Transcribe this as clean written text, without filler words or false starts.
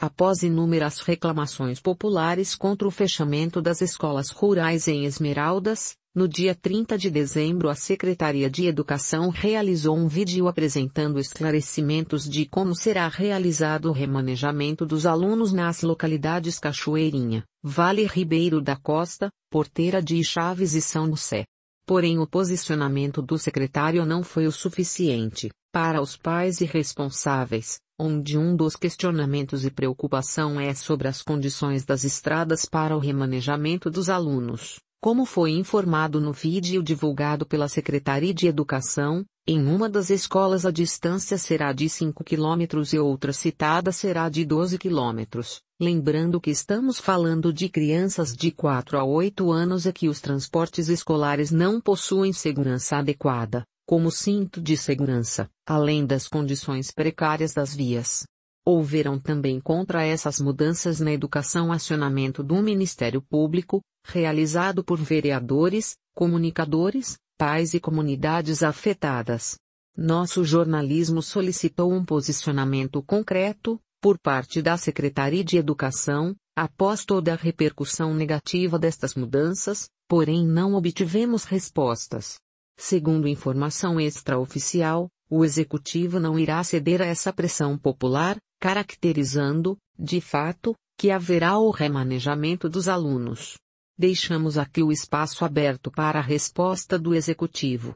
Após inúmeras reclamações populares contra o fechamento das escolas rurais em Esmeraldas, no dia 30 de dezembro a Secretaria de Educação realizou um vídeo apresentando esclarecimentos de como será realizado o remanejamento dos alunos nas localidades Cachoeirinha, Vale Ribeiro da Costa, Porteira de Chaves e São José. Porém o posicionamento do secretário não foi o suficiente para os pais e responsáveis, onde um dos questionamentos e preocupação é sobre as condições das estradas para o remanejamento dos alunos. Como foi informado no vídeo divulgado pela Secretaria de Educação, em uma das escolas a distância será de 5 km e outra citada será de 12 km. Lembrando que estamos falando de crianças de 4 a 8 anos e que os transportes escolares não possuem segurança adequada, como cinto de segurança, além das condições precárias das vias. Houveram também contra essas mudanças na educação acionamento do Ministério Público, realizado por vereadores, comunicadores, pais e comunidades afetadas. Nosso jornalismo solicitou um posicionamento concreto, por parte da Secretaria de Educação, após toda a repercussão negativa destas mudanças, porém não obtivemos respostas. Segundo informação extraoficial, o Executivo não irá ceder a essa pressão popular, caracterizando, de fato, que haverá o remanejamento dos alunos. Deixamos aqui o espaço aberto para a resposta do Executivo.